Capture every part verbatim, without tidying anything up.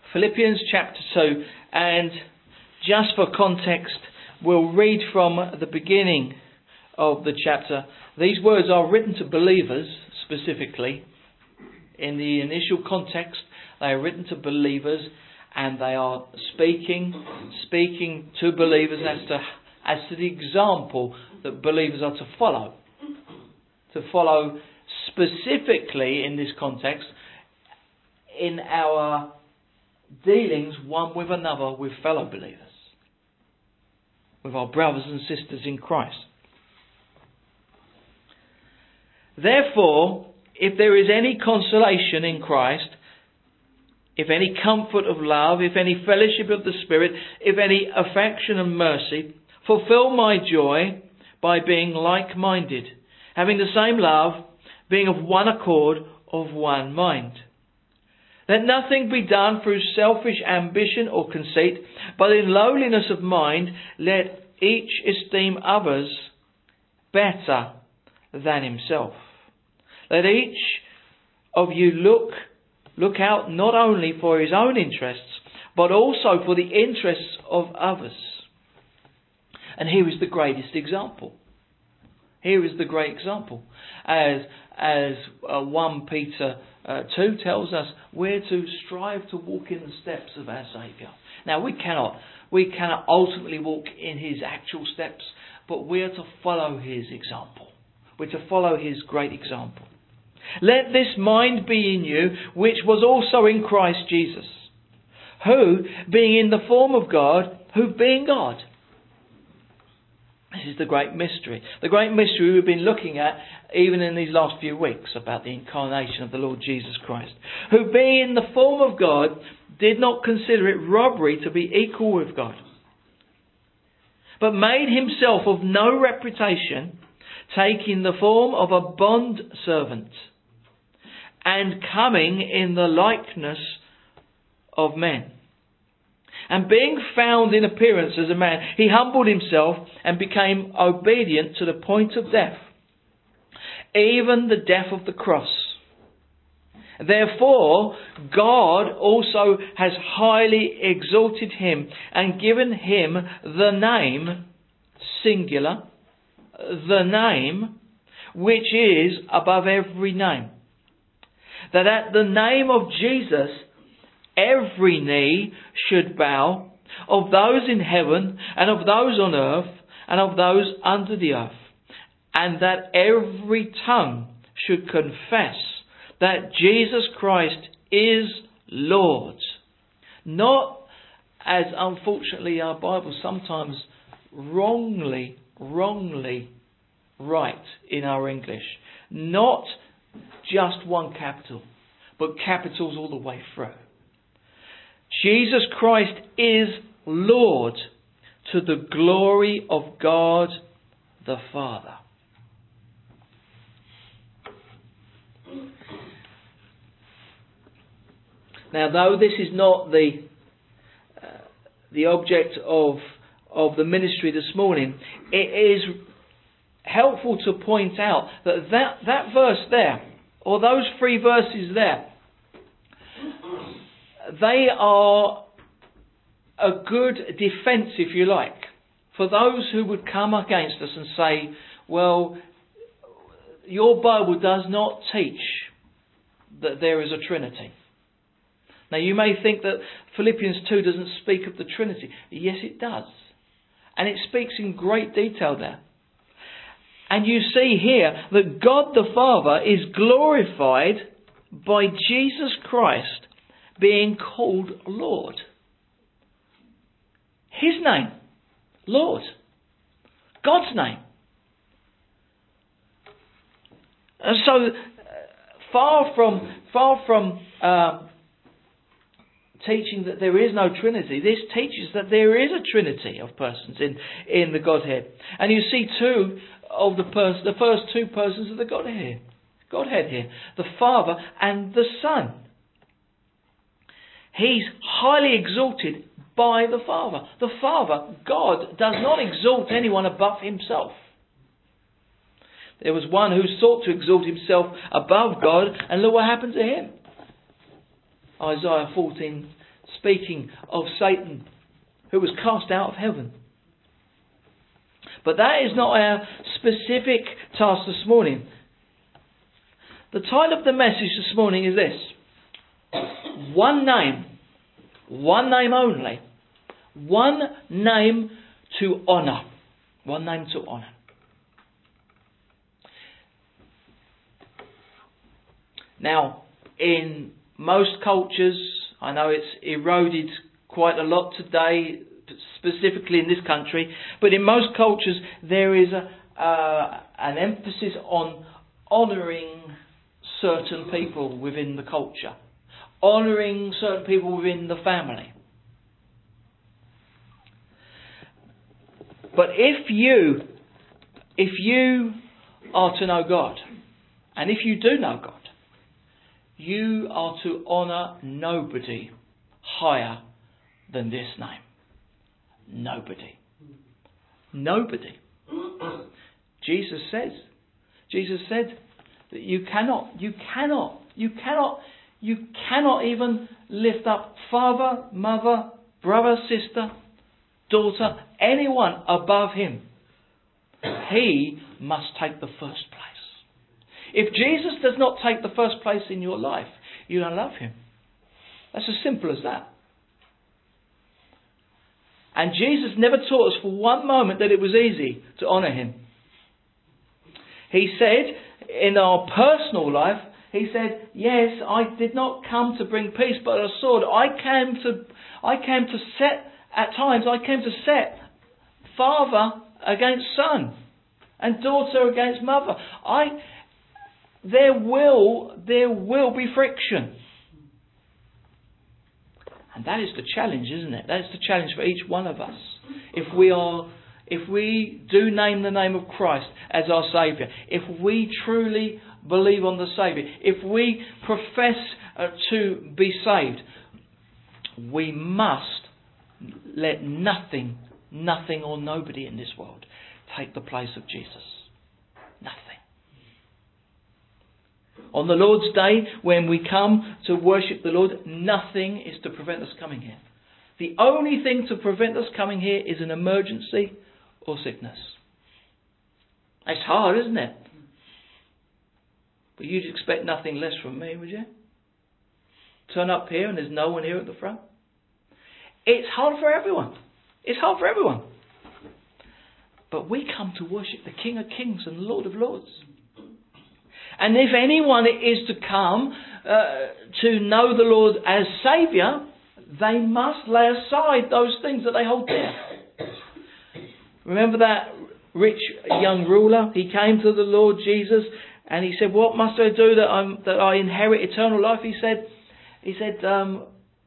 Philippians chapter two, and just for context, we'll read from the beginning of the chapter. These words are written to believers specifically. In the initial context, they are written to believers, and they are speaking, speaking to believers as to as to the example that believers are to follow. To follow specifically in this context in our dealings one with another, with fellow believers, with our brothers and sisters in Christ. Therefore, if there is any consolation in Christ, if any comfort of love, if any fellowship of the Spirit, if any affection and mercy, fulfill my joy by being like-minded, having the same love, being of one accord, of one mind. Let nothing be done through selfish ambition or conceit, but in lowliness of mind let each esteem others better than himself. Let each of you look look out not only for his own interests, but also for the interests of others. And here is the greatest example. Here is the great example. As as uh, First Peter uh, two tells us, we're to strive to walk in the steps of our Saviour. Now we cannot, we cannot ultimately walk in his actual steps, but we're to follow his example. We're to follow his great example. Let this mind be in you, which was also in Christ Jesus, who, being in the form of God, who being God. This is the great mystery. The great mystery we've been looking at even in these last few weeks about the incarnation of the Lord Jesus Christ. Who being in the form of God did not consider it robbery to be equal with God, but made himself of no reputation, taking the form of a bond servant, and coming in the likeness of men. And being found in appearance as a man, he humbled himself and became obedient to the point of death, even the death of the cross. Therefore, God also has highly exalted him and given him the name, singular, the name which is above every name, that at the name of Jesus every knee should bow, of those in heaven and of those on earth and of those under the earth, and that every tongue should confess that Jesus Christ is Lord. Not, as unfortunately our Bible sometimes wrongly, wrongly write in our English, not just one capital, but capitals all the way through. Jesus Christ is Lord, to the glory of God the Father. Now, though this is not the uh, the object of of the ministry this morning, it is helpful to point out that that, that verse there, or those three verses there, they are a good defence, if you like, for those who would come against us and say, well, your Bible does not teach that there is a Trinity. Now, you may think that Philippians two doesn't speak of the Trinity. Yes, it does. And it speaks in great detail there. And you see here that God the Father is glorified by Jesus Christ being called Lord. His name, Lord. God's name. And so, uh, far from far from uh, teaching that there is no Trinity, this teaches that there is a Trinity of persons in, in the Godhead. And you see two of the pers- the first two persons of the Godhead, Godhead here, the Father and the Son. He's highly exalted by the Father. The Father, God, does not exalt anyone above himself. There was one who sought to exalt himself above God, and look what happened to him. Isaiah fourteen speaking of Satan, who was cast out of heaven. But that is not our specific task this morning. The title of the message this morning is this: One name, one name only, one name to honour. One name to honour. Now, in most cultures, I know it's eroded quite a lot today, specifically in this country, but in most cultures there is a, uh, an emphasis on honouring certain people within the culture, honouring certain people within the family. But if you, if you are to know God, and if you do know God, you are to honour nobody higher than this name. Nobody. Nobody. Jesus says, Jesus said that you cannot, you cannot, you cannot, you cannot even lift up father, mother, brother, sister, daughter, anyone above him. He must take the first place. If Jesus does not take the first place in your life, you don't love him. That's as simple as that. And Jesus never taught us for one moment that it was easy to honour him. He said, in our personal life, he said, yes, I did not come to bring peace but a sword. I came to, I came to set, at times, I came to set father against son and daughter against mother. I... There will, there will be friction. And that is the challenge, isn't it? That is the challenge for each one of us. If we are, if we do name the name of Christ as our Saviour, if we truly believe on the Saviour, if we profess uh, to be saved, we must let nothing, nothing or nobody in this world take the place of Jesus. Nothing. On the Lord's Day, when we come to worship the Lord, nothing is to prevent us coming here. The only thing to prevent us coming here is an emergency or sickness. It's hard, isn't it? But you'd expect nothing less from me, would you? Turn up here and there's no one here at the front. It's hard for everyone. It's hard for everyone. But we come to worship the King of Kings and Lord of Lords. And if anyone is to come uh, to know the Lord as Saviour, they must lay aside those things that they hold dear. Remember that rich young ruler? He came to the Lord Jesus and he said, "What must I do that I'm that I inherit eternal life?" He said, "He said um,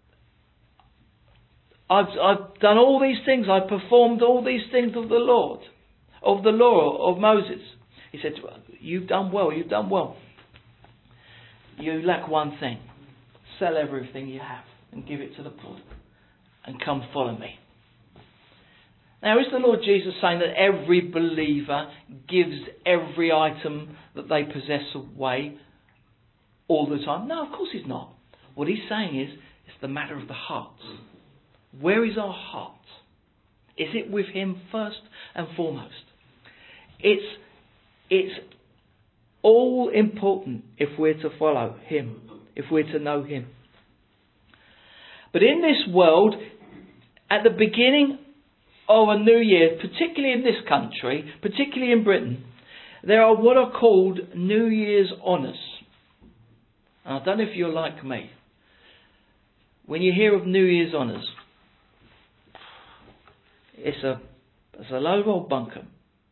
I've I've done all these things. I've performed all these things of the Lord, of the law of Moses." He said, "You've done well, you've done well. You lack one thing. Sell everything you have and give it to the poor. And come follow me." Now, is the Lord Jesus saying that every believer gives every item that they possess away all the time? No, of course he's not. What he's saying is, it's the matter of the heart. Where is our heart? Is it with him first and foremost? It's It's all important if we're to follow him, if we're to know him. But in this world, at the beginning of a new year, particularly in this country, particularly in Britain, there are what are called New Year's honours. And I don't know if you're like me. When you hear of New Year's honours, it's a, it's a load of old bunkum.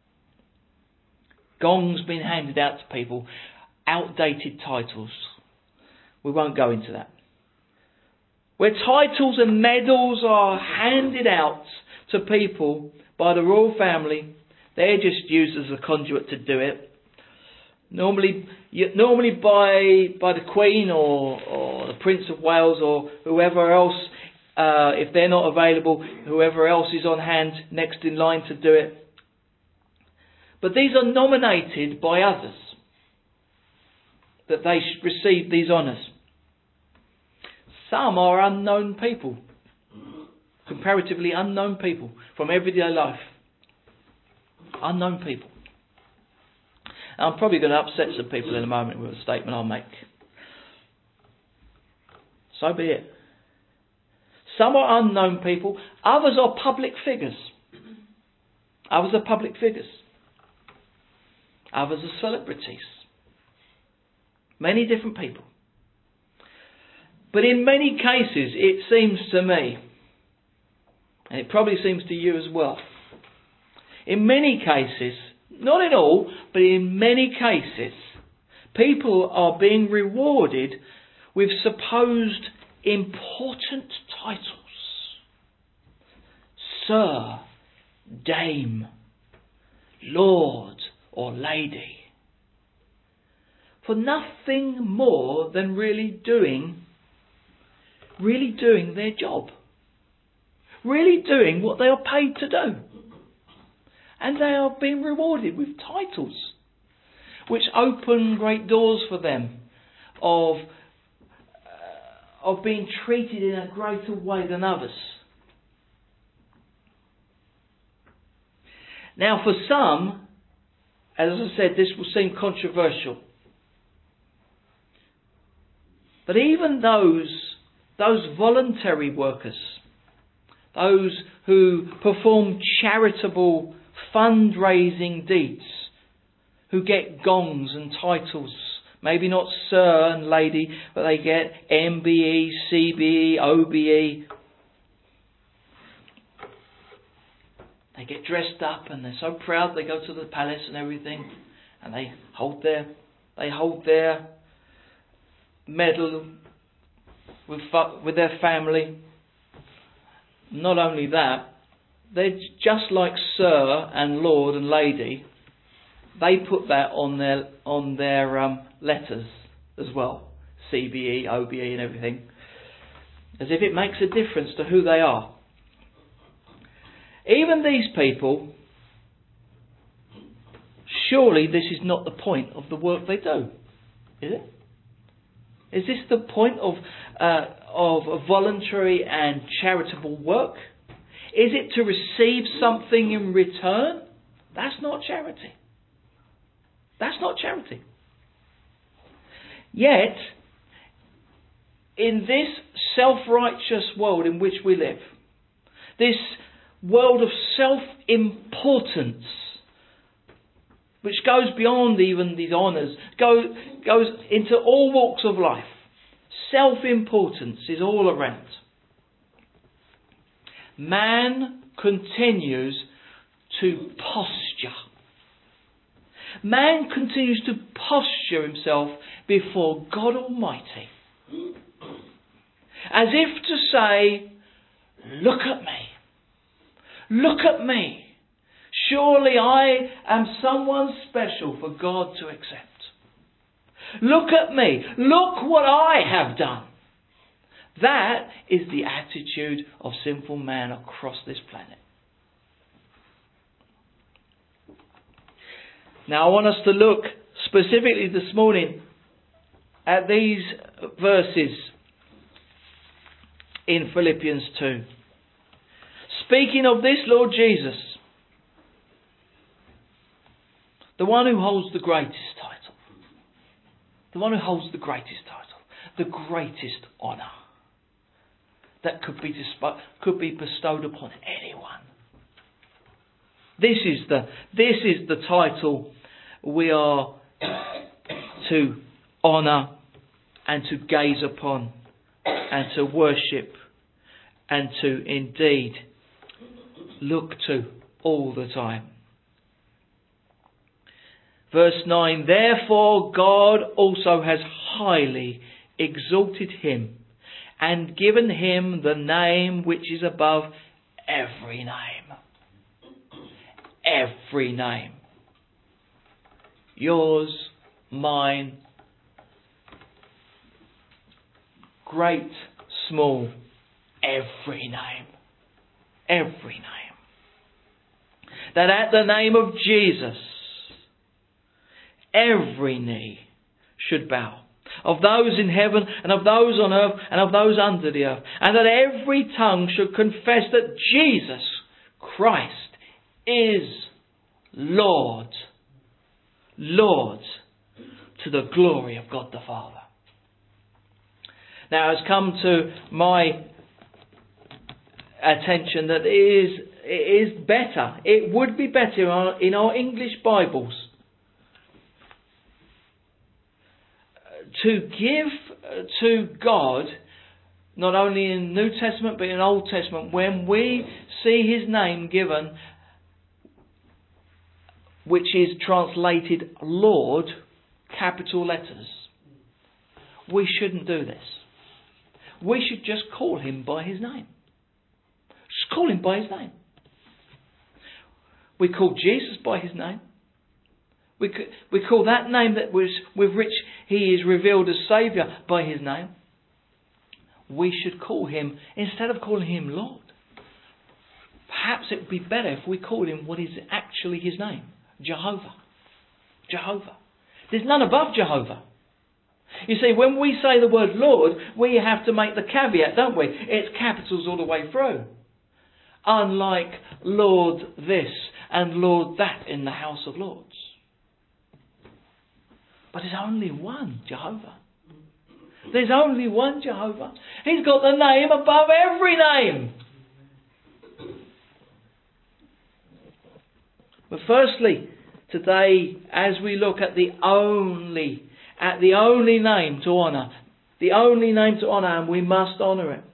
Gongs being handed out to people, outdated titles. We won't go into that. Where titles and medals are handed out to people by the royal family, they're just used as a conduit to do it. Normally, normally by by the Queen or, or the Prince of Wales or whoever else, uh, if they're not available, whoever else is on hand next in line to do it. But these are nominated by others, that they should receive these honours. Some are unknown people comparatively unknown people from everyday life. Unknown people. And I'm probably going to upset some people in a moment with a statement I'll make. So be it. Some are unknown people. Others are public figures. Others are public figures. Others are celebrities. Many different people. But in many cases, it seems to me, and it probably seems to you as well, in many cases, not in all, but in many cases, people are being rewarded with supposed important titles. Sir, Dame, Lord or Lady. For nothing more than really doing, really doing their job. Really doing what they are paid to do. And they are being rewarded with titles which open great doors for them of, uh, of being treated in a greater way than others. Now for some, as I said, this will seem controversial. But even those, those voluntary workers, those who perform charitable fundraising deeds, who get gongs and titles, maybe not Sir and Lady, but they get M B E, C B E, O B E. They get dressed up and they're so proud. They go to the palace and everything, and they hold their they hold their medal with with their family. Not only that, they're just like Sir and Lord and Lady. They put that on their on their um, letters as well, C B E, O B E, and everything, as if it makes a difference to who they are. Even these people, surely this is not the point of the work they do, is it? Is this the point of uh, of voluntary and charitable work? Is it to receive something in return? That's not charity. That's not charity. Yet, in this self-righteous world in which we live, this world of self-importance, which goes beyond even these honours, go, goes into all walks of life. Self-importance is all around. Man continues to posture. Man continues to posture himself before God Almighty, as if to say, look at me. Look at me. Surely I am someone special for God to accept. Look at me. Look what I have done. That is the attitude of sinful man across this planet. Now I want us to look specifically this morning at these verses in Philippians two. Speaking of this Lord Jesus, the one who holds the greatest title, the one who holds the greatest title, the greatest honour that could be disp- could be bestowed upon anyone. This is the this is the title we are to honour and to gaze upon and to worship and to indeed look to all the time. Verse nine, therefore God also has highly exalted him and given him the name which is above every name. Every name. Yours, mine, great, small, every name. Every name. That at the name of Jesus, every knee should bow, of those in heaven and of those on earth and of those under the earth, and that every tongue should confess that Jesus Christ is Lord, Lord, to the glory of God the Father. Now it's come to my attention that it is, it is better, it would be better in our, in our English Bibles to give to God, not only in New Testament but in Old Testament, when we see His name given, which is translated Lord, capital letters. We shouldn't do this. We should just call Him by His name. Just call Him by His name. We call Jesus by His name. We we call that name that was with which He is revealed as Saviour by His name. We should call Him, instead of calling Him Lord, perhaps it would be better if we called Him what is actually His name. Jehovah. Jehovah. There's none above Jehovah. You see, when we say the word Lord, we have to make the caveat, don't we? It's capitals all the way through. Unlike Lord this and Lord that in the House of Lords. But there's only one Jehovah. There's only one Jehovah. He's got the name above every name. But firstly, today, as we look at the only, at the only name to honour, the only name to honour, and we must honour it.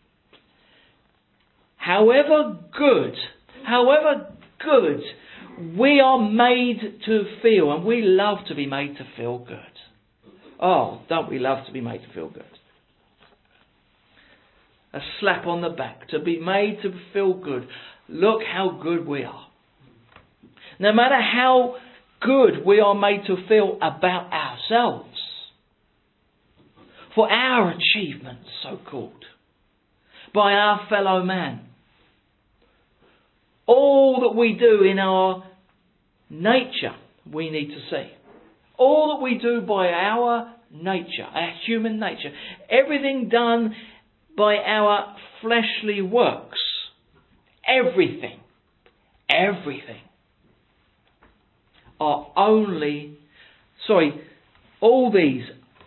However good, however good we are made to feel, and we love to be made to feel good. Oh, don't we love to be made to feel good? A slap on the back, to be made to feel good. Look how good we are. No matter how good we are made to feel about ourselves, for our achievements, so-called, by our fellow man, all that we do in our nature, we need to see. All that we do by our nature, our human nature, everything done by our fleshly works, everything, everything, are only, sorry, all these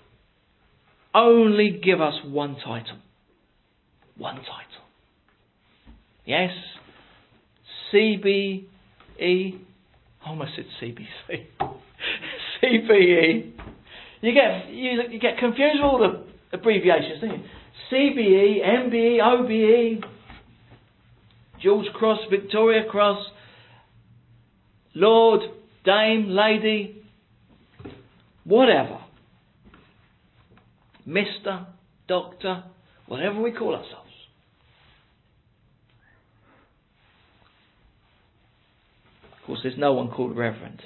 only give us one title. One title. Yes, C B E, I almost said C B C. C B E. You get, you, you get confused with all the abbreviations, don't you? C B E, M B E, O B E, George Cross, Victoria Cross, Lord, Dame, Lady, whatever. Mister, Doctor, whatever we call ourselves. Of course, there's no one called Reverend.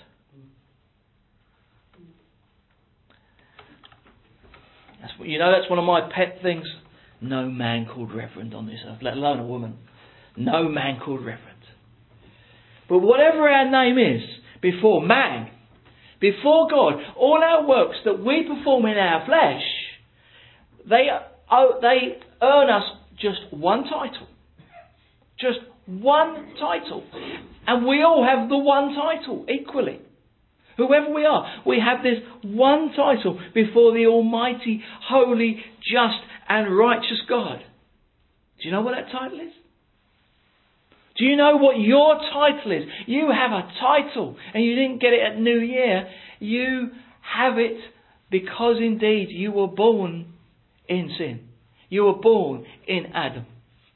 That's, you know, that's one of my pet things. No man called Reverend on this earth, let alone a woman. No man called Reverend. But whatever our name is, before man, before God, all our works that we perform in our flesh, they, oh, they earn us just one title. Just one title. And we all have the one title equally. Whoever we are, we have this one title before the Almighty, holy, just and righteous God. Do you know what that title is? Do you know what your title is? You have a title, and you didn't get it at New Year. You have it because indeed you were born in sin. You were born in Adam.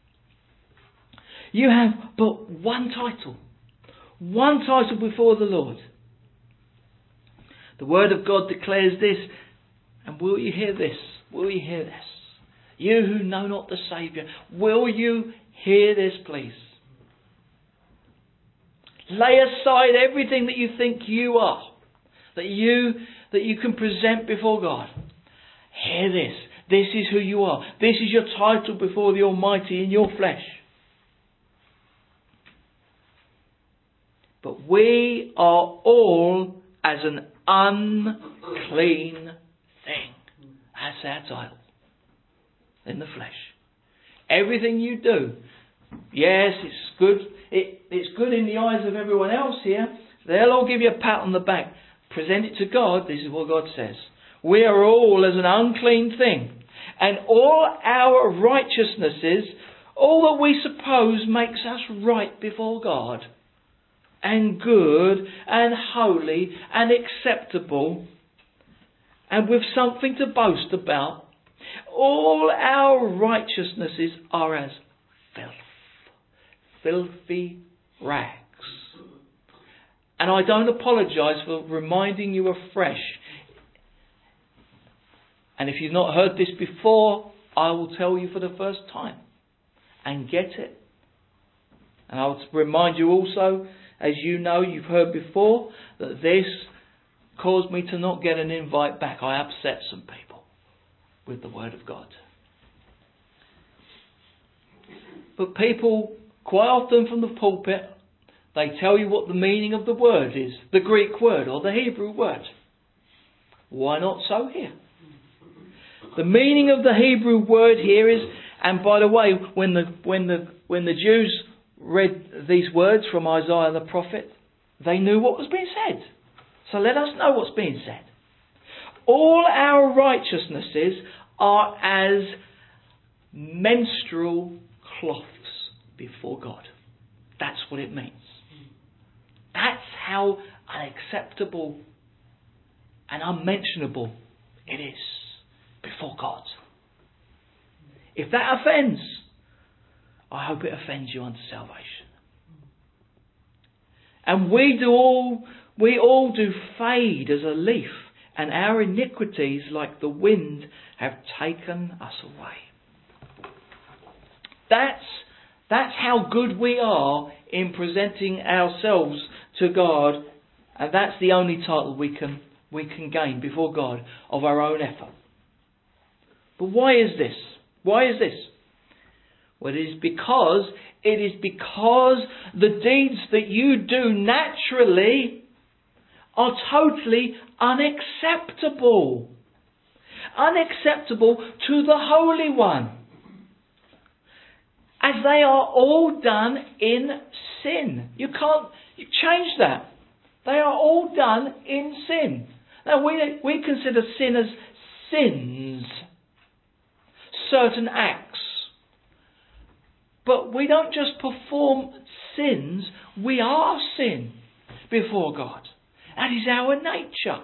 You have but one title. One title before the Lord. The Word of God declares this, and will you hear this? Will you hear this? You who know not the Saviour, will you hear this, please? Lay aside everything that you think you are, that you that you can present before God. Hear this. This is who you are. This is your title before the Almighty in your flesh. But we are all as an unclean thing. That's our title. In the flesh. Everything you do, yes, it's good. It, it's good in the eyes of everyone else here. They'll all give you a pat on the back. Present it to God. This is what God says. We are all as an unclean thing. And all our righteousnesses, all that we suppose makes us right before God, and good and holy and acceptable, and with something to boast about, all our righteousnesses are as filth, filthy rags. And I don't apologise for reminding you afresh. And if you've not heard this before, I will tell you for the first time. And get it. And I'll remind you also, as you know, you've heard before, that this caused me to not get an invite back. I upset some people with the Word of God. But people, quite often from the pulpit, they tell you what the meaning of the word is, the Greek word or the Hebrew word. Why not so here? The meaning of the Hebrew word here is, and by the way, when the when the when the Jews read these words from Isaiah the prophet, they knew what was being said. So let us know what's being said. All our righteousnesses are as menstrual cloths before God. That's what it means. That's how unacceptable and unmentionable it is before God. If that offends, I hope it offends you unto salvation. And we do all we all do fade as a leaf, and our iniquities, like the wind, have taken us away. That's that's how good we are in presenting ourselves to God, and that's the only title we can we can gain before God of our own effort. But why is this? Why is this? Well, it is because it is because the deeds that you do naturally are totally unacceptable. Unacceptable to the Holy One. As they are all done in sin. You can't you change that. They are all done in sin. Now we we consider sin as sins. Certain acts. But we don't just perform sins, we are sin before God. That is our nature.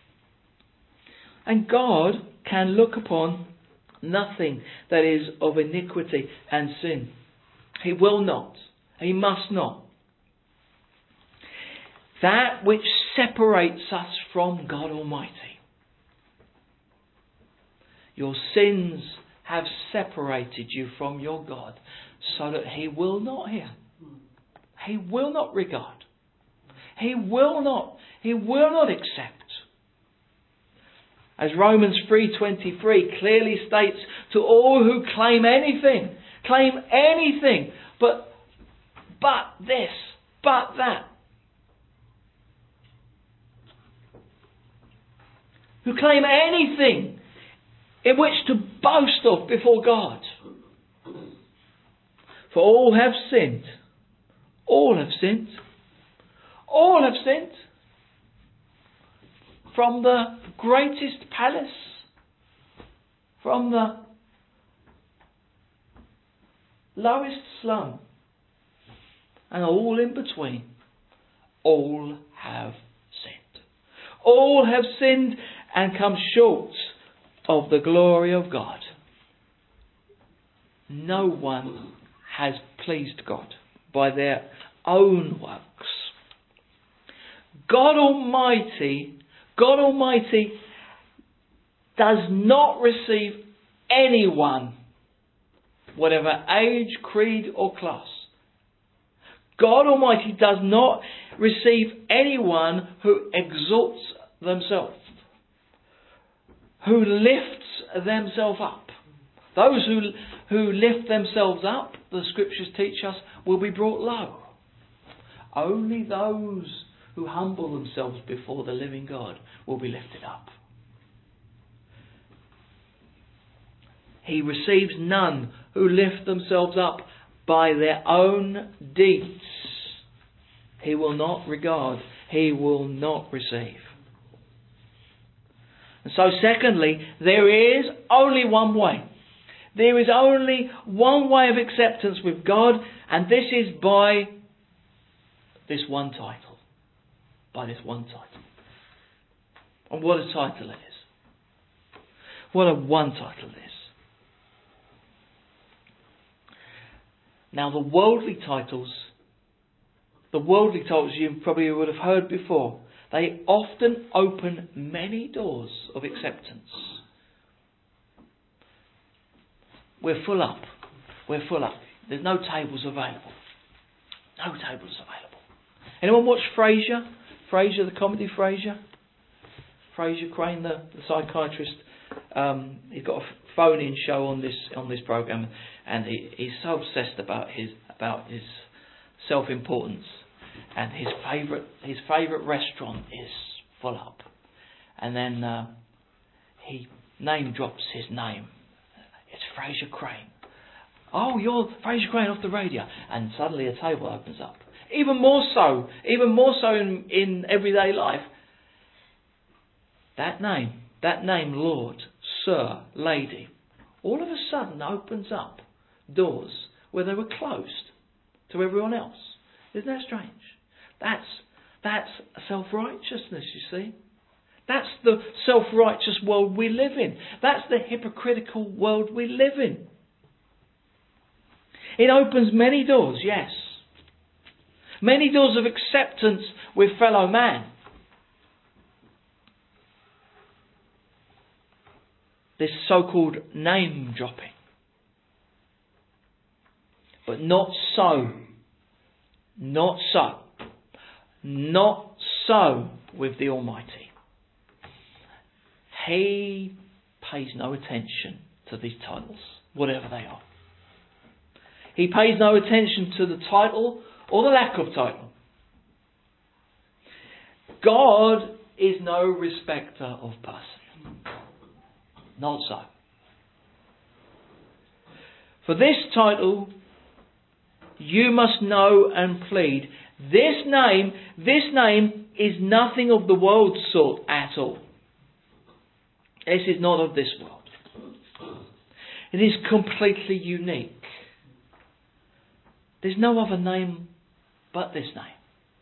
And God can look upon nothing that is of iniquity and sin. He will not. He must not. That which separates us from God Almighty. Your sins have separated you from your God, so that He will not hear. He will not regard. He will not. He will not accept. As Romans three twenty-three clearly states, to all who claim anything, claim anything, but but this, but that, who claim anything in which to boast of before God. For all have sinned. All have sinned. All have sinned. From the greatest palace, from the lowest slum, and all in between, all have sinned. All have sinned and come short of the glory of God. No one has pleased God by their own works. God Almighty, God Almighty does not receive anyone, whatever age, creed or class. God Almighty does not receive anyone who exalts themselves, who lifts themselves up. Those who who lift themselves up, the Scriptures teach us, will be brought low. Only those who humble themselves before the living God will be lifted up. He receives none who lift themselves up by their own deeds. He will not regard. He will not receive. And so secondly, there is only one way. There is only one way of acceptance with God, and this is by this one title. By this one title. And what a title it is. What a one title it is. Now the worldly titles, the worldly titles you probably would have heard before, they often open many doors of acceptance. We're full up. We're full up. There's no tables available. No tables available. Anyone watch Frasier? Frasier, the comedy Frasier? Frasier Crane, the, the psychiatrist. Um, he's got a phone-in show on this on this program, and he, he's so obsessed about his about his self-importance. And his favourite his favourite restaurant is full up, and then uh, he name drops his name. It's Frasier Crane. Oh, you're Frasier Crane off the radio, and suddenly a table opens up. Even more so, even more so in, in everyday life. That name, that name, Lord, Sir, Lady, all of a sudden opens up doors where they were closed to everyone else. Isn't that strange? That's that's self-righteousness, you see. That's the self-righteous world we live in. That's the hypocritical world we live in. It opens many doors, yes. Many doors of acceptance with fellow man. This so-called name dropping. But not so. Not so. Not so with the Almighty. He pays no attention to these titles, whatever they are. He pays no attention to the title or the lack of title. God is no respecter of person. Not so. For this title, you must know and plead. This name, this name is nothing of the world's sort at all. This is not of this world. It is completely unique. There's no other name but this name.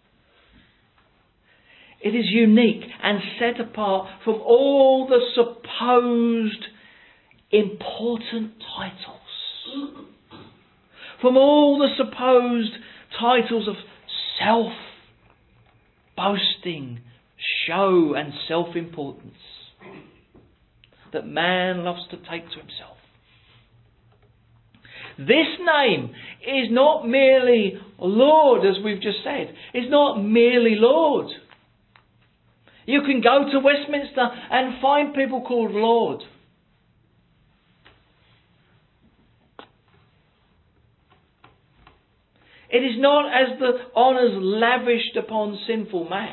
It is unique and set apart from all the supposed important titles. From all the supposed titles of self-boasting, show and self-importance that man loves to take to himself. This name is not merely Lord, as we've just said. It's not merely Lord. You can go to Westminster and find people called Lord. It is not as the honours lavished upon sinful man.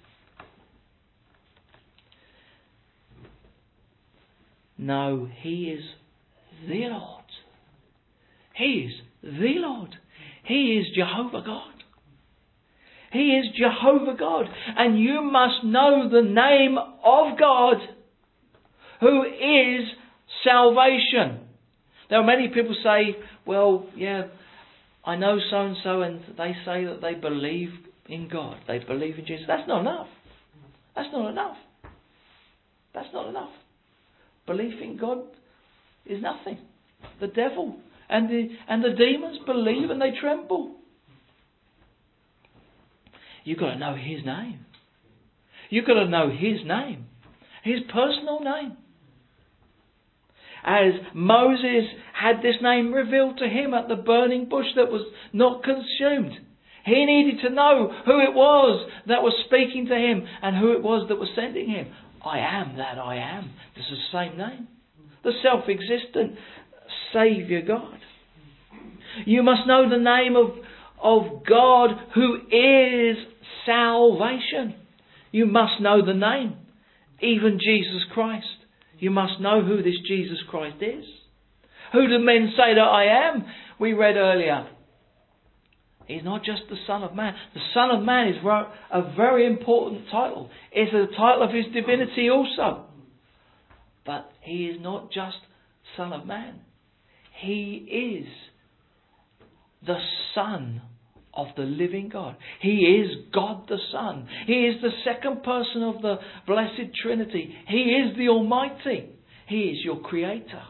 No, he is the Lord. He is the Lord. He is Jehovah God. He is Jehovah God. And you must know the name of God, who is salvation. There are many people say, well, yeah, I know so-and-so, and they say that they believe in God. They believe in Jesus. That's not enough. That's not enough. That's not enough. Belief in God is nothing. The devil and the and the demons believe and they tremble. You've got to know His name. You've got to know His name. His personal name. As Moses had this name revealed to him at the burning bush that was not consumed, he needed to know who it was that was speaking to him and who it was that was sending him. I am that I am. This is the same name. The self-existent Saviour God. You must know the name of, of God who is salvation. You must know the name. Even Jesus Christ. You must know who this Jesus Christ is. Who do men say that I am? We read earlier. He's not just the Son of Man. The Son of Man is a very important title. It's a title of his divinity also. But he is not just Son of Man. He is the Son of the living God. He is God the Son. He is the second person of the Blessed Trinity. He is the Almighty. He is your Creator.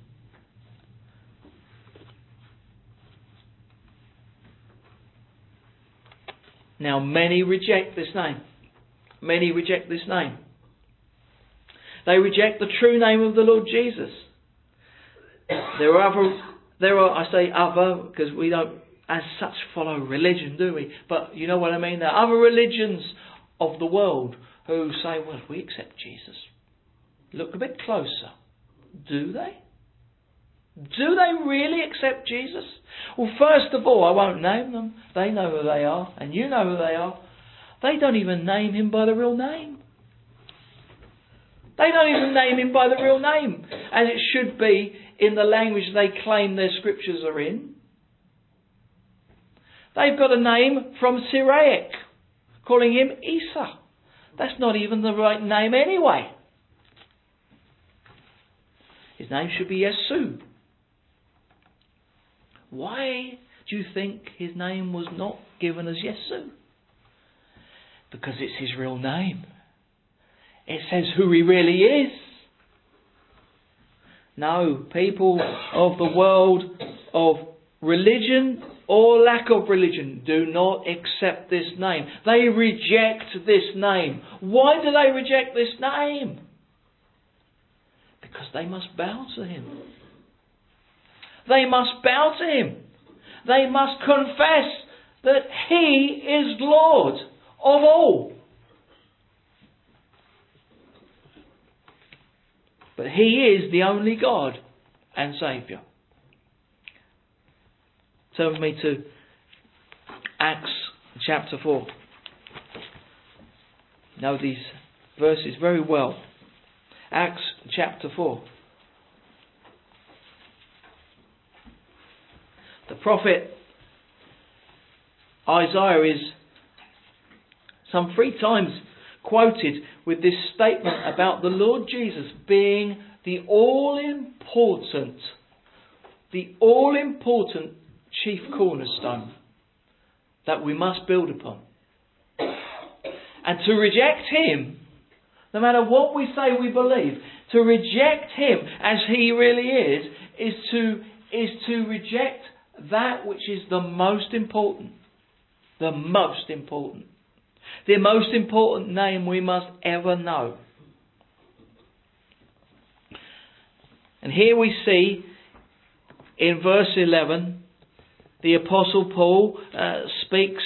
Now, many reject this name. Many reject this name. They reject the true name of the Lord Jesus. There are other, there are, I say other, because we don't as such follow religion, do we? But you know what I mean? There are other religions of the world who say, well, we accept Jesus. Look a bit closer. Do they? Do they really accept Jesus? Well, first of all, I won't name them. They know who they are, and you know who they are. They don't even name him by the real name. They don't even name him by the real name, as it should be in the language they claim their scriptures are in. They've got a name from Syriac, calling him Isa. That's not even the right name anyway. His name should be Yesu. Why do you think his name was not given as Yesu? Because it's his real name. It says who he really is. No, people of the world of religion or lack of religion do not accept this name. They reject this name. Why do they reject this name? Because they must bow to him. They must bow to him. They must confess that he is Lord of all. But he is the only God and Saviour. Turn with me to Acts chapter four. Know these verses very well. Acts chapter four. The prophet Isaiah is some three times quoted with this statement about the Lord Jesus being the all-important, the all-important chief cornerstone that we must build upon. And to reject him, no matter what we say we believe, to reject him as he really is, is to, is to reject that which is the most important. The most important. The most important name we must ever know. And here we see in verse eleven, the Apostle Paul uh, speaks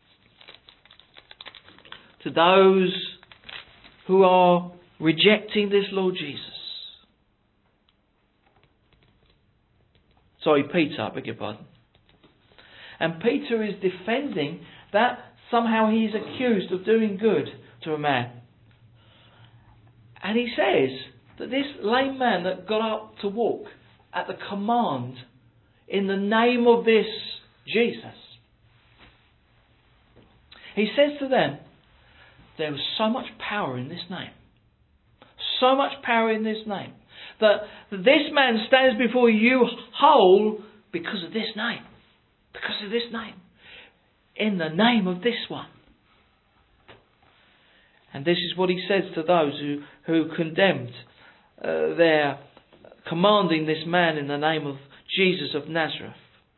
to those who are rejecting this Lord Jesus. Sorry, Peter, I beg your pardon. And Peter is defending that somehow he is accused of doing good to a man. And he says that this lame man that got up to walk at the command in the name of this Jesus, he says to them, there was so much power in this name. So much power in this name. That this man stands before you whole because of this name. Because of this name. In the name of this one. And this is what he says to those who, who condemned uh, their commanding this man in the name of Jesus of Nazareth.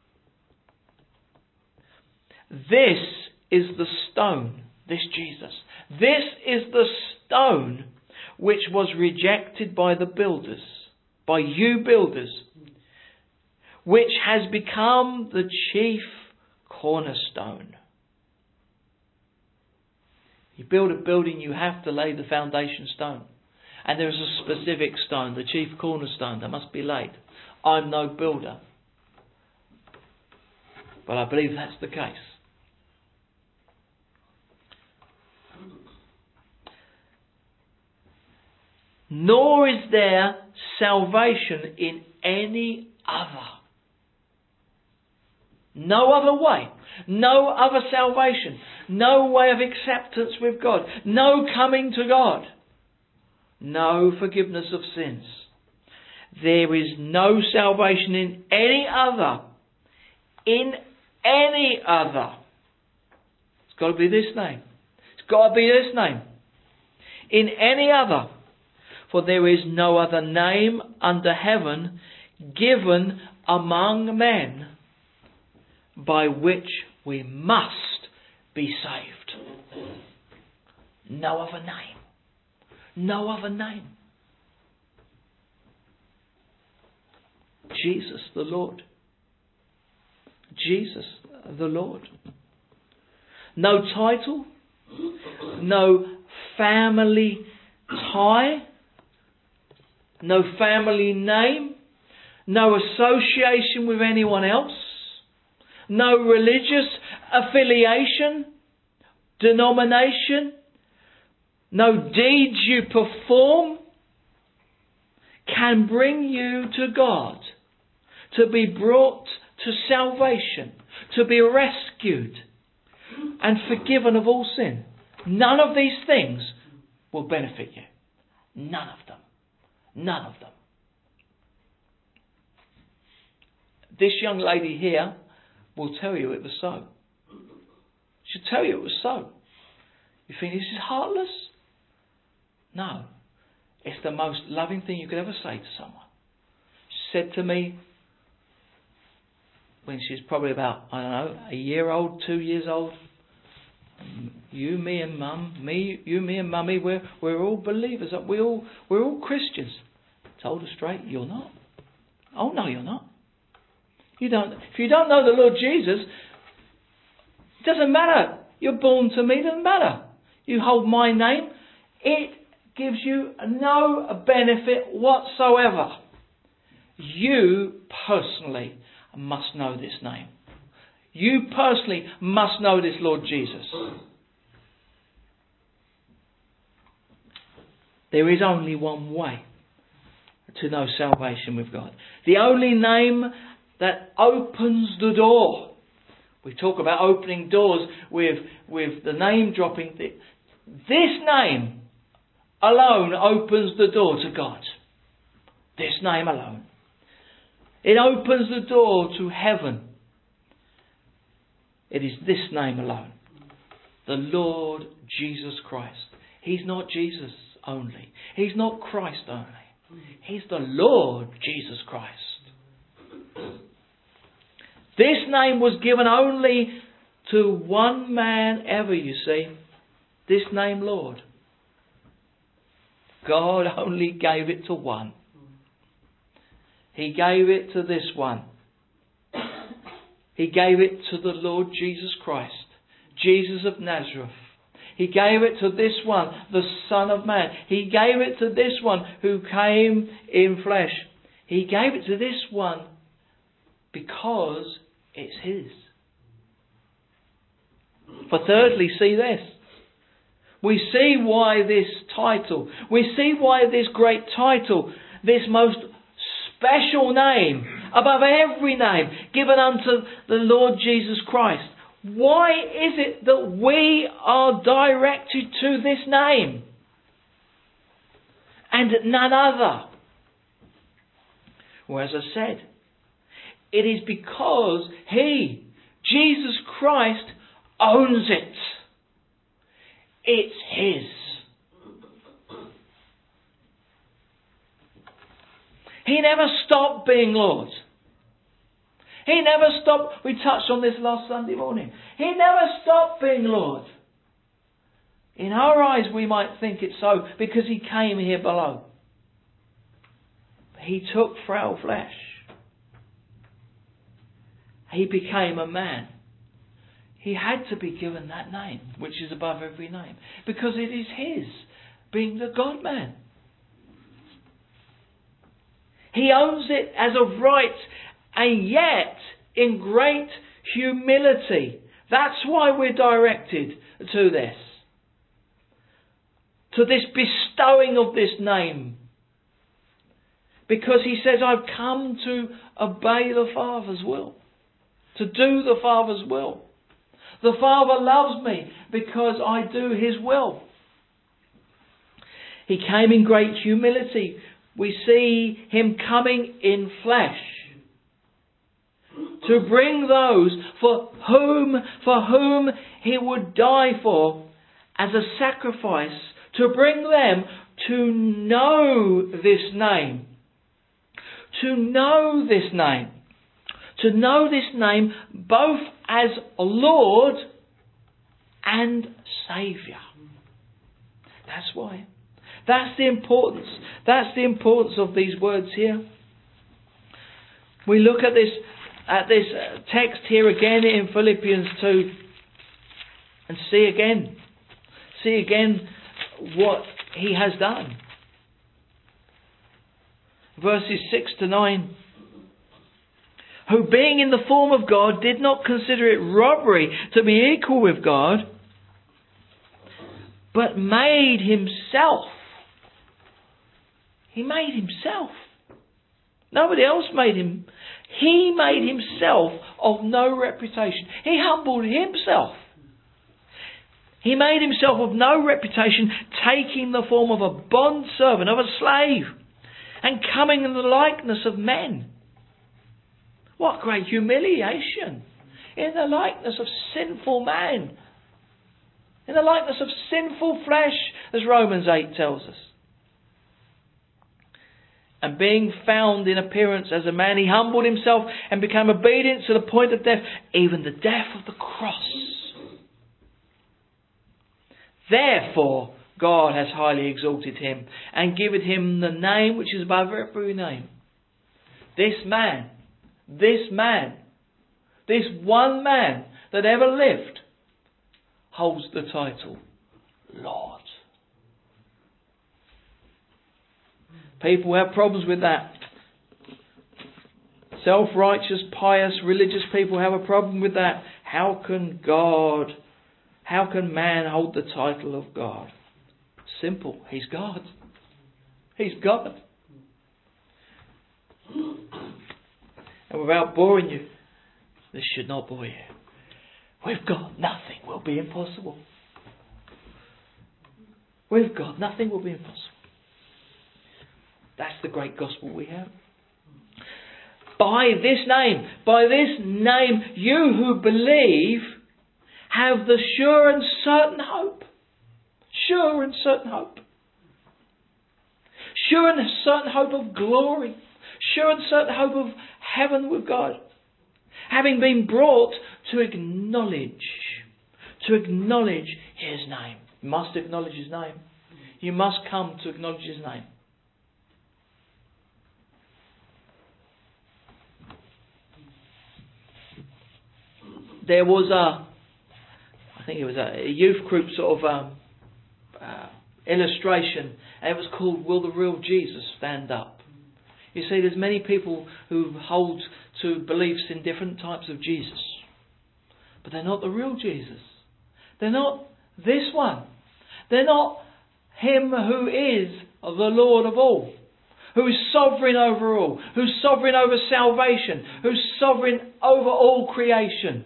This is the stone, this Jesus. This is the stone which was rejected by the builders, by you builders, which has become the chief cornerstone. You build a building, you have to lay the foundation stone. And there is a specific stone, the chief cornerstone, that must be laid. I'm no builder, but I believe that's the case. Nor is there salvation in any other. No other way. No other salvation. No way of acceptance with God. No coming to God. No forgiveness of sins. There is no salvation in any other. In any other. It's got to be this name. It's got to be this name. In any other. For there is no other name under heaven given among men by which we must be saved. No other name. No other name. Jesus the Lord. Jesus the Lord. No title. No family tie. No family name. No association with anyone else. No religious affiliation, denomination, no deeds you perform can bring you to God, to be brought to salvation, to be rescued and forgiven of all sin. None of these things will benefit you. None of them. None of them. This young lady here will tell you it was so. She'll tell you it was so. You think this is heartless? No. It's the most loving thing you could ever say to someone. She said to me, when she was probably about, I don't know, a year old, two years old, you, me and mum, me, you, me and mummy, we're, we're all believers. We all, we're all Christians. I told her straight, you're not. Oh no, you're not. You don't. If you don't know the Lord Jesus, it doesn't matter. You're born to me, it doesn't matter. You hold my name. It gives you no benefit whatsoever. You personally must know this name. You personally must know this Lord Jesus. There is only one way to know salvation with God. The only name that opens the door. We talk about opening doors with, with the name dropping. This name alone opens the door to God. This name alone. It opens the door to heaven. It is this name alone. The Lord Jesus Christ. He's not Jesus only. He's not Christ only. He's the Lord Jesus Christ. This name was given only to one man ever, you see. This name, Lord. God only gave it to one. He gave it to this one. He gave it to the Lord Jesus Christ, Jesus of Nazareth. He gave it to this one, the Son of Man. He gave it to this one who came in flesh. He gave it to this one because it's His. For thirdly, see this. We see why this title, we see why this great title, this most special name, above every name, given unto the Lord Jesus Christ. Why is it that we are directed to this name and none other? Well, as I said, it is because He, Jesus Christ, owns it. It's His. He never stopped being Lord. He never stopped. We touched on this last Sunday morning. He never stopped being Lord. In our eyes we might think it's so because He came here below. He took frail flesh. He became a man. He had to be given that name, which is above every name, because it is His, being the God-man. He owns it as of right, and yet in great humility. That's why we're directed to this. To this bestowing of this name. Because he says, I've come to obey the Father's will. To do the Father's will. The Father loves me because I do His will. He came in great humility. We see Him coming in flesh. To bring those for whom, for whom He would die for as a sacrifice. To bring them to know this name. To know this name. To know this name both as Lord and Saviour. That's why. That's the importance. That's the importance of these words here. We look at this at this text here again in Philippians two and see again. See again what He has done. Verses six to nine. Who being in the form of God did not consider it robbery to be equal with God, but made Himself. He made Himself. Nobody else made Him. He made Himself of no reputation. He humbled Himself. He made Himself of no reputation, taking the form of a bondservant, of a slave, and coming in the likeness of men. What great humiliation! In the likeness of sinful man. In the likeness of sinful flesh, as Romans eight tells us. And being found in appearance as a man, He humbled Himself and became obedient to the point of death, even the death of the cross. Therefore, God has highly exalted Him and given Him the name which is above every name. This man, this man, this one man that ever lived holds the title Lord. People have problems with that. Self-righteous, pious, religious people have a problem with that. How can God, how can man hold the title of God? Simple. He's God. He's God. And without boring you, this should not bore you. With God, nothing will be impossible. With God, nothing will be impossible. That's the great gospel we have. By this name, by this name, you who believe have the sure and certain hope. Sure and certain hope. Sure and certain hope of glory. Sure and certain hope of heaven with God. Having been brought to acknowledge, to acknowledge His name. You must acknowledge His name. You must come to acknowledge His name. There was a, I think it was a youth group sort of um, uh, illustration, and it was called "Will the Real Jesus Stand Up?" You see, there's many people who hold to beliefs in different types of Jesus, but they're not the real Jesus. They're not this one. They're not Him who is the Lord of all, who is sovereign over all, who's sovereign over salvation, who's sovereign over all creation.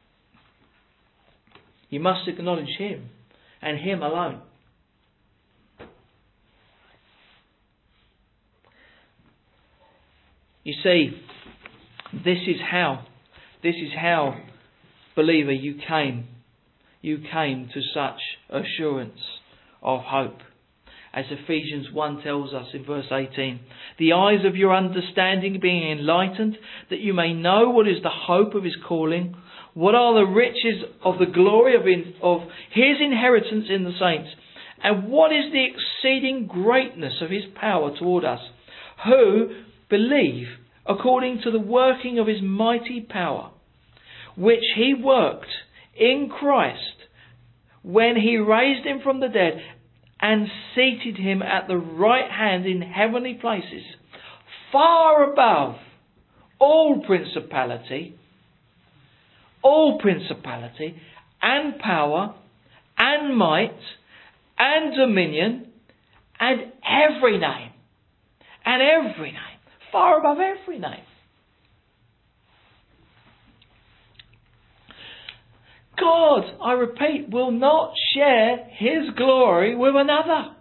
You must acknowledge Him and Him alone. You see, this is how, this is how, believer, you came, you came to such assurance of hope. As Ephesians one tells us in verse eighteen, the eyes of your understanding being enlightened, that you may know what is the hope of His calling, what are the riches of the glory of, in, of His inheritance in the saints, and what is the exceeding greatness of His power toward us, who believe according to the working of His mighty power, which He worked in Christ when He raised Him from the dead and seated Him at the right hand in heavenly places, far above all principality, all principality and power and might and dominion and every name, and every name, far above every name. God, I repeat, will not share His glory with another.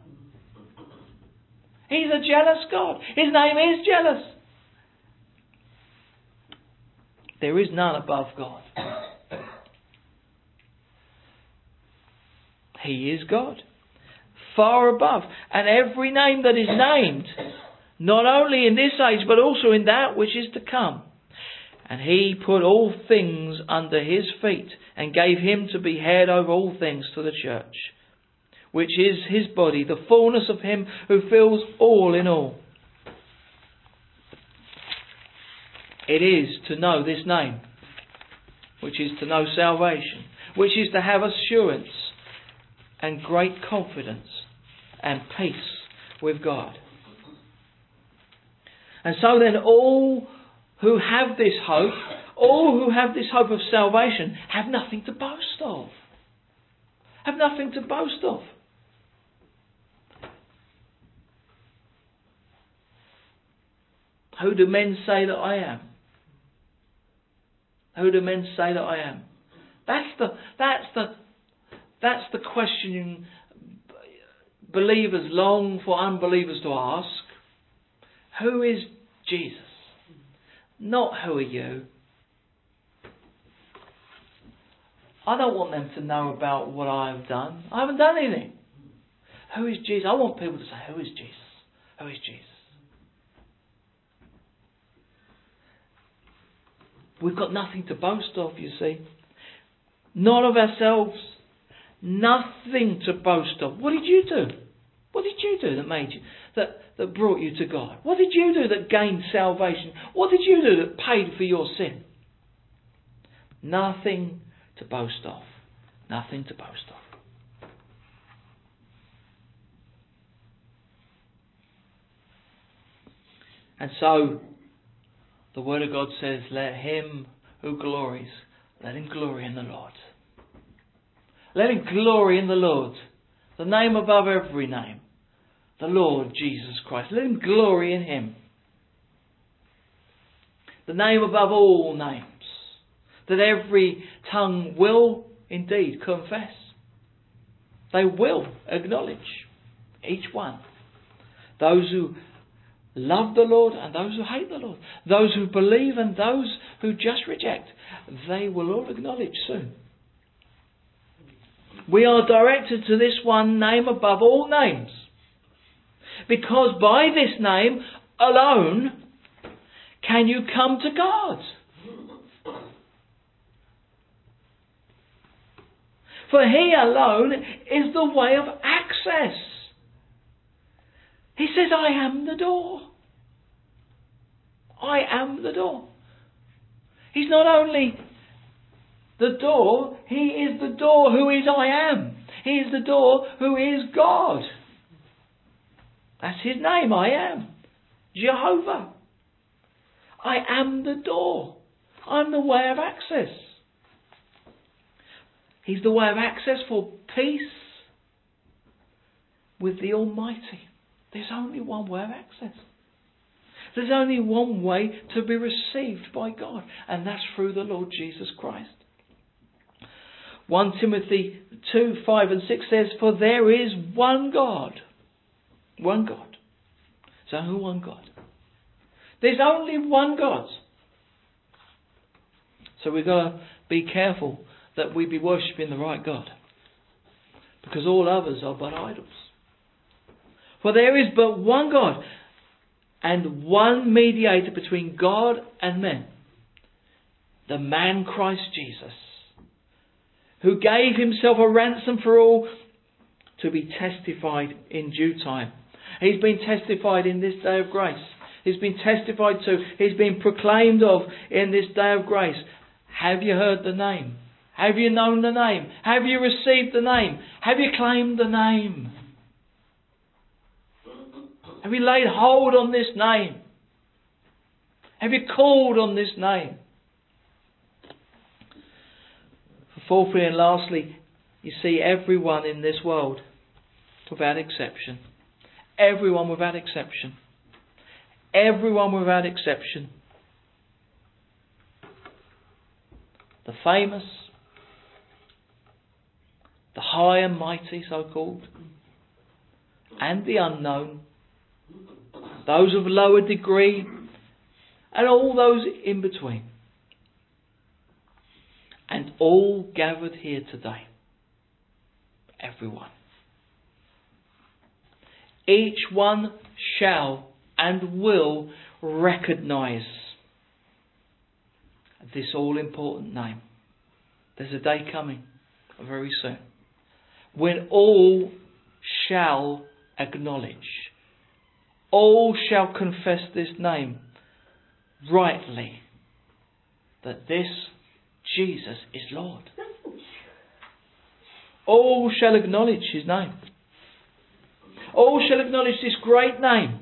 He's a jealous God. His name is jealous. There is none above God. He is God, far above. And every name that is named, not only in this age, but also in that which is to come. And He put all things under His feet and gave Him to be head over all things to the church, which is His body, the fullness of Him who fills all in all. It is to know this name, which is to know salvation, which is to have assurance and great confidence and peace with God. And so then all who have this hope, all who have this hope of salvation, have nothing to boast of. Have nothing to boast of. Who do men say that I am? Who do men say that I am? That's the that's the that's the question believers long for unbelievers to ask. Who is Jesus? Not who are you. I don't want them to know about what I've done. I haven't done anything. Who is Jesus? I want people to say, who is Jesus? Who is Jesus? We've got nothing to boast of, you see. Not of ourselves. Nothing to boast of. What did you do? What did you do that made you, that, that brought you to God? What did you do that gained salvation? What did you do that paid for your sin? Nothing to boast of. Nothing to boast of. And so, the Word of God says, let him who glories, let him glory in the Lord. Let him glory in the Lord. The name above every name. The Lord Jesus Christ. Let him glory in Him. The name above all names. That every tongue will indeed confess. They will acknowledge. Each one. Those who love the Lord and those who hate the Lord. Those who believe and those who just reject. They will all acknowledge soon. We are directed to this one name above all names. Because by this name alone can you come to God. For He alone is the way of access. He says, I am the door. I am the door. He's not only the door, He is the door who is I am. He is the door who is God. That's His name, I am. Jehovah. I am the door. I'm the way of access. He's the way of access for peace with the Almighty. There's only one way of access. There's only one way to be received by God, and that's through the Lord Jesus Christ. First Timothy two, five and six says, for there is one God. One God. There's only one God. There's only one God. So we've got to be careful that we be worshipping the right God. Because all others are but idols. For there is but one God and one mediator between God and men. The man Christ Jesus, who gave Himself a ransom for all to be testified in due time. He's been testified in this day of grace. He's been testified to. He's been proclaimed of in this day of grace. Have you heard the name? Have you known the name? Have you received the name? Have you claimed the name? Have you laid hold on this name? Have you called on this name? Fourthly and lastly, you see everyone in this world, without exception, everyone without exception, Everyone without exception. The famous, the high and mighty, so-called, and the unknown, those of lower degree, and all those in between. And all gathered here today. Everyone. Each one shall and will recognise this all-important name. There's a day coming very soon when all shall acknowledge, all shall confess this name rightly, that this Jesus is Lord. All shall acknowledge his name. All shall acknowledge this great name.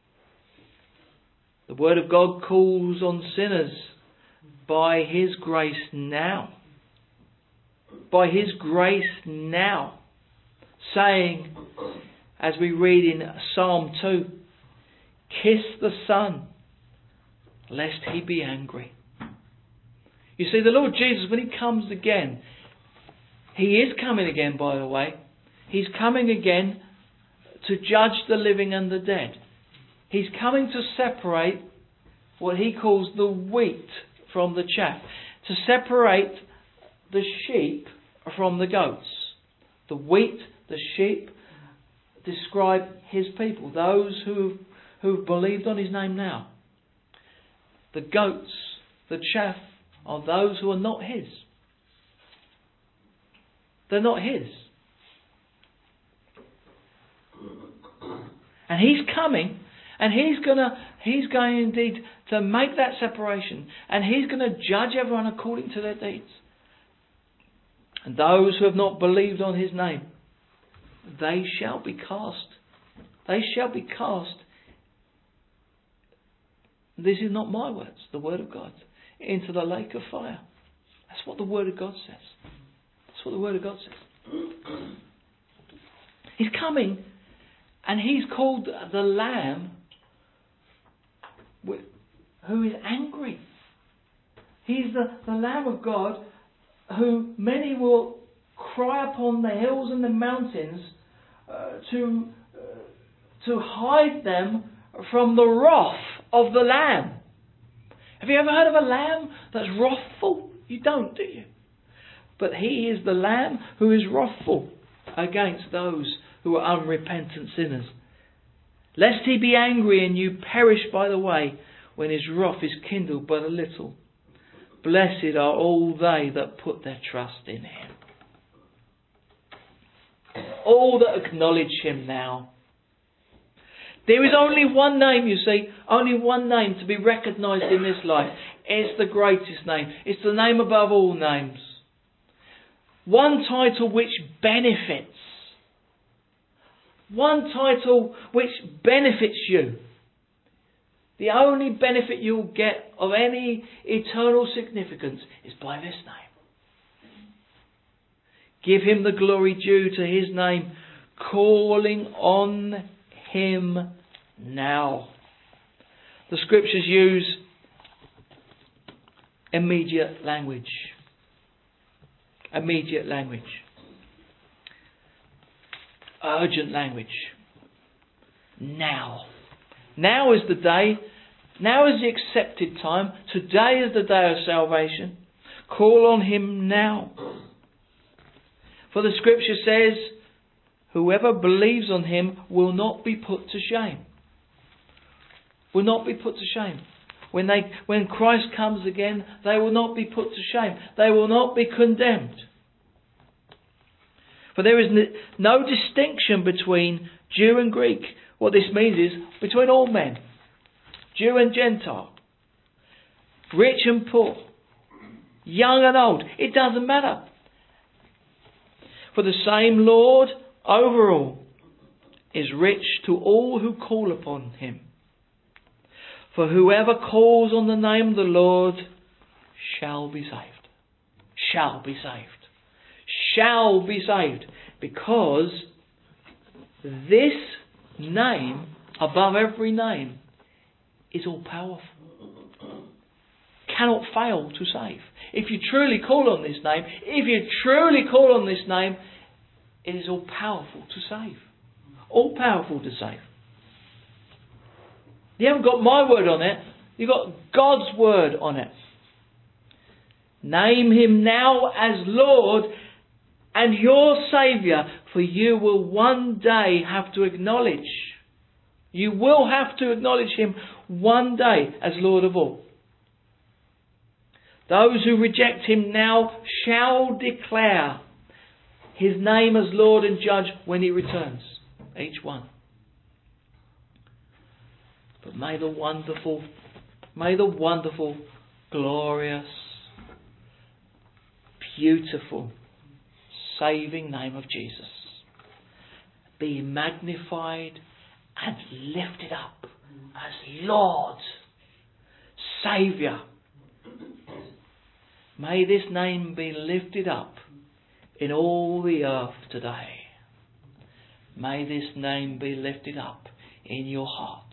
The Word of God calls on sinners by his grace now. By his grace now. Saying, as we read in Psalm two, kiss the Son, lest he be angry. You see, the Lord Jesus, when he comes again, he is coming again, by the way. He's coming again to judge the living and the dead. He's coming to separate what he calls the wheat from the chaff. To separate the sheep from the goats. The wheat, the sheep, describe his people. Those who who've believed on his name now. The goats, the chaff, are those who are not his. They're not his. And he's coming, and he's gonna he's going indeed to make that separation, and he's going to judge everyone according to their deeds. And those who have not believed on his name, they shall be cast. They shall be cast. This is not my words, the word of God. Into the lake of fire. That's what the word of God says. That's what the word of God says. He's coming, and he's called the Lamb who is angry. He's the, the Lamb of God who many will cry upon the hills and the mountains uh, to uh, to hide them from the wrath of the Lamb. Have you ever heard of a lamb that's wrathful? You don't, do you? But he is the Lamb who is wrathful against those who are unrepentant sinners. Lest he be angry and you perish by the way, when his wrath is kindled but a little. Blessed are all they that put their trust in him. All that acknowledge him now. There is only one name, you see, only one name to be recognised in this life. It's the greatest name. It's the name above all names. One title which benefits. One title which benefits you. The only benefit you'll get of any eternal significance is by this name. Give him the glory due to his name, calling on him now. The scriptures use immediate language. Immediate language. Urgent language. Now. Now is the day. Now is the accepted time. Today is the day of salvation. Call on him now. For the scripture says, whoever believes on him will not be put to shame. Will not be put to shame. When they, when Christ comes again, they will not be put to shame. They will not be condemned. For there is no distinction between Jew and Greek. What this means is between all men, Jew and Gentile, rich and poor, young and old. It doesn't matter. For the same Lord over all is rich to all who call upon him. For whoever calls on the name of the Lord shall be saved. Shall be saved. Shall be saved. Because this name, above every name, is all powerful. Cannot fail to save. If you truly call on this name, if you truly call on this name, it is all powerful to save. All powerful to save. You haven't got my word on it. You've got God's word on it. Name him now as Lord and your Saviour, for you will one day have to acknowledge. You will have to acknowledge him one day as Lord of all. Those who reject him now shall declare his name as Lord and Judge when he returns. Each one. But may the wonderful, may the wonderful, glorious, beautiful, saving name of Jesus be magnified and lifted up as Lord, Saviour. May this name be lifted up in all the earth today. May this name be lifted up in your heart.